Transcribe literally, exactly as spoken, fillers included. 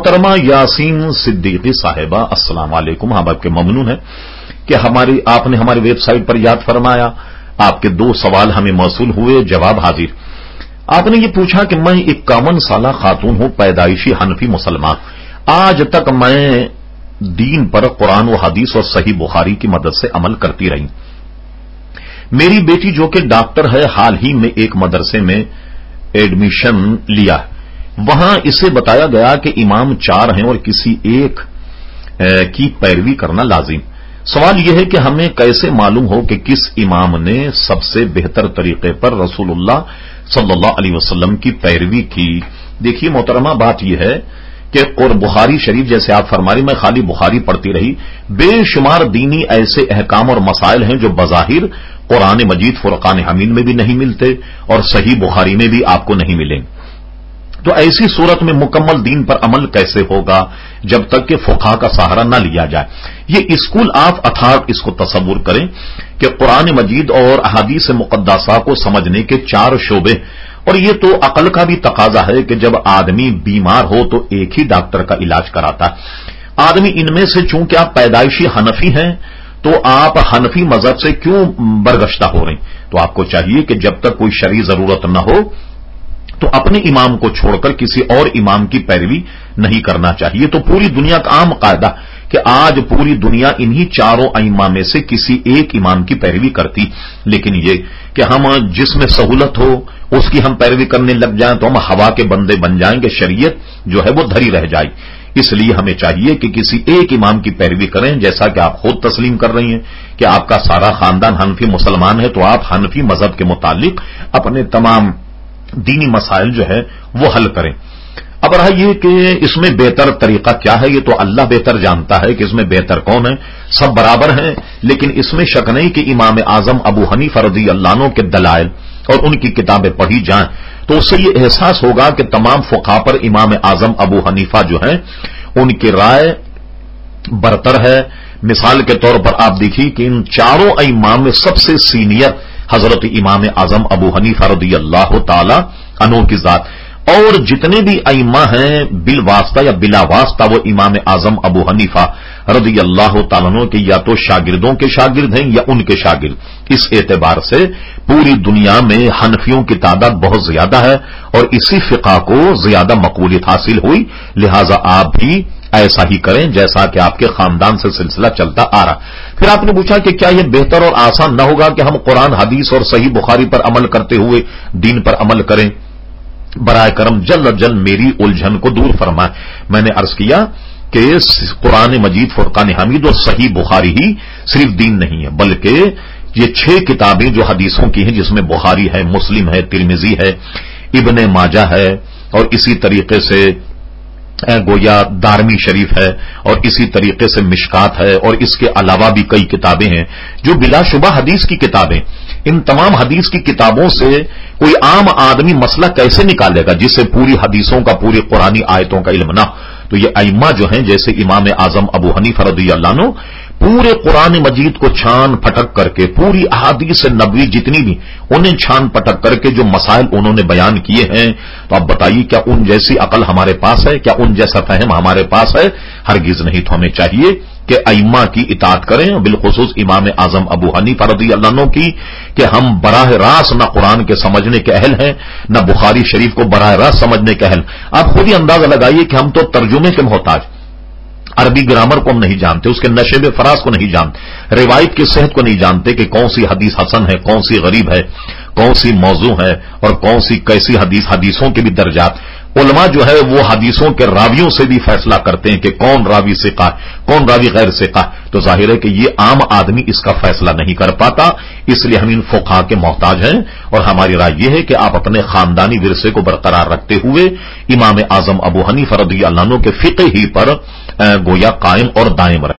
محترمہ یاسین صدیقی صاحبہ السلام علیکم. ہم آپ کے ممنون ہیں کہ ہماری آپ نے ہماری ویب سائٹ پر یاد فرمایا. آپ کے دو سوال ہمیں موصول ہوئے، جواب حاضر. آپ نے یہ پوچھا کہ میں اکاون سالہ خاتون ہوں، پیدائشی حنفی مسلمان. آج تک میں دین پر قرآن و حدیث اور صحیح بخاری کی مدد سے عمل کرتی رہی. میری بیٹی جو کہ ڈاکٹر ہے، حال ہی میں ایک مدرسے میں ایڈمیشن لیا. وہاں اسے بتایا گیا کہ امام چار ہیں اور کسی ایک کی پیروی کرنا لازم. سوال یہ ہے کہ ہمیں کیسے معلوم ہو کہ کس امام نے سب سے بہتر طریقے پر رسول اللہ صلی اللہ علیہ وسلم کی پیروی کی؟ دیکھیے محترمہ، بات یہ ہے کہ بخاری شریف جیسے آپ فرما رہی، میں خالی بخاری پڑھتی رہی. بے شمار دینی ایسے احکام اور مسائل ہیں جو بظاہر قرآن مجید فرقان حمید میں بھی نہیں ملتے اور صحیح بخاری میں بھی آپ کو نہیں ملیں. تو ایسی صورت میں مکمل دین پر عمل کیسے ہوگا جب تک کہ فقہا کا سہارا نہ لیا جائے؟ یہ اسکول آف اتھارٹ اس کو تصور کریں کہ قرآن مجید اور احادیث مقدسہ کو سمجھنے کے چار شعبے، اور یہ تو عقل کا بھی تقاضا ہے کہ جب آدمی بیمار ہو تو ایک ہی ڈاکٹر کا علاج کراتا ہے. آدمی ان میں سے چونکہ آپ پیدائشی حنفی ہیں تو آپ حنفی مذہب سے کیوں برگشتہ ہو رہے ہیں؟ تو آپ کو چاہیے کہ جب تک کوئی شرعی ضرورت نہ ہو تو اپنے امام کو چھوڑ کر کسی اور امام کی پیروی نہیں کرنا چاہیے. تو پوری دنیا کا عام قاعدہ کہ آج پوری دنیا انہی چاروں ائمہ میں سے کسی ایک امام کی پیروی کرتی. لیکن یہ کہ ہم جس میں سہولت ہو اس کی ہم پیروی کرنے لگ جائیں تو ہم ہوا کے بندے بن جائیں گے، شریعت جو ہے وہ دھری رہ جائے. اس لیے ہمیں چاہیے کہ کسی ایک امام کی پیروی کریں. جیسا کہ آپ خود تسلیم کر رہی ہیں کہ آپ کا سارا خاندان حنفی مسلمان ہے، تو آپ حنفی مذہب کے متعلق اپنے تمام دینی مسائل جو ہے وہ حل کریں. اب رہا یہ کہ اس میں بہتر طریقہ کیا ہے، یہ تو اللہ بہتر جانتا ہے کہ اس میں بہتر کون ہے. سب برابر ہیں، لیکن اس میں شک نہیں کہ امام اعظم ابو حنیفہ رضی اللہ عنہ کے دلائل اور ان کی کتابیں پڑھی جائیں تو اس سے یہ احساس ہوگا کہ تمام فقہا پر امام اعظم ابو حنیفہ جو ہیں ان کی رائے برتر ہے. مثال کے طور پر آپ دیکھیے کہ ان چاروں ائمہ میں سب سے سینئر حضرت امام اعظم ابو حنیفہ رضی اللہ تعالی عنہ کی ذات، اور جتنے بھی ائمہ ہیں بالواسطہ یا بلا واسطہ وہ امام اعظم ابو حنیفہ رضی اللہ تعالی عنہ کے یا تو شاگردوں کے شاگرد ہیں یا ان کے شاگرد. اس اعتبار سے پوری دنیا میں حنفیوں کی تعداد بہت زیادہ ہے اور اسی فقہ کو زیادہ مقبولیت حاصل ہوئی. لہذا آپ بھی ایسا ہی کریں جیسا کہ آپ کے خاندان سے سلسلہ چلتا آ رہا. پھر آپ نے پوچھا کہ کیا یہ بہتر اور آسان نہ ہوگا کہ ہم قرآن حدیث اور صحیح بخاری پر عمل کرتے ہوئے دین پر عمل کریں؟ برائے کرم جلد جلد میری الجھن کو دور فرمائیں. میں نے عرض کیا کہ قرآن مجید فرقان حمید اور صحیح بخاری ہی صرف دین نہیں ہے، بلکہ یہ چھ کتابیں جو حدیثوں کی ہیں، جس میں بخاری ہے، مسلم ہے، ترمذی ہے، ابن ماجہ ہے، اور اسی طریقے سے گویا دارمی شریف ہے، اور اسی طریقے سے مشکات ہے، اور اس کے علاوہ بھی کئی کتابیں ہیں جو بلا شبہ حدیث کی کتابیں. ان تمام حدیث کی کتابوں سے کوئی عام آدمی مسئلہ کیسے نکالے گا جسے پوری حدیثوں کا، پوری قرآنی آیتوں کا علم نہ ہو؟ تو یہ ائمہ جو ہیں جیسے امام اعظم ابو حنیفہ رضی اللہ عنہ پورے قرآن مجید کو چھان پھٹک کر کے، پوری احادیث نبوی جتنی بھی انہیں چھان پھٹک کر کے جو مسائل انہوں نے بیان کیے ہیں، تو آپ بتائیے کیا ان جیسی عقل ہمارے پاس ہے؟ کیا ان جیسا فہم ہمارے پاس ہے؟ ہرگز نہیں. تو ہمیں چاہیے کہ ائمہ کی اطاعت کریں، بالخصوص امام اعظم ابو حنیفہ رضی اللہ عنہ کی، کہ ہم براہ راست نہ قرآن کے سمجھنے کے اہل ہیں نہ بخاری شریف کو براہ راست سمجھنے کے اہل. آپ خود ہی اندازہ لگائیے کہ ہم تو ترجمے کے محتاج، عربی گرامر کو ہم نہیں جانتے، اس کے نشے میں فراز کو نہیں جانتے، روایت کی صحت کو نہیں جانتے کہ کون سی حدیث حسن ہے، کون سی غریب ہے، کون سی موضوع ہے، اور کون سی کیسی حدیث. حدیثوں کے بھی درجات علماء جو ہے وہ حدیثوں کے راویوں سے بھی فیصلہ کرتے ہیں کہ کون راوی ثقہ ہے، کون راوی غیر ثقہ. تو ظاہر ہے کہ یہ عام آدمی اس کا فیصلہ نہیں کر پاتا، اس لیے ہم ان فقہا کے محتاج ہیں. اور ہماری رائے یہ ہے کہ آپ اپنے خاندانی ورثے کو برقرار رکھتے ہوئے امام اعظم ابو حنیفہ رضی اللہ عنہ کے فقہ ہی پر گویا قائم اور دائم رہیں.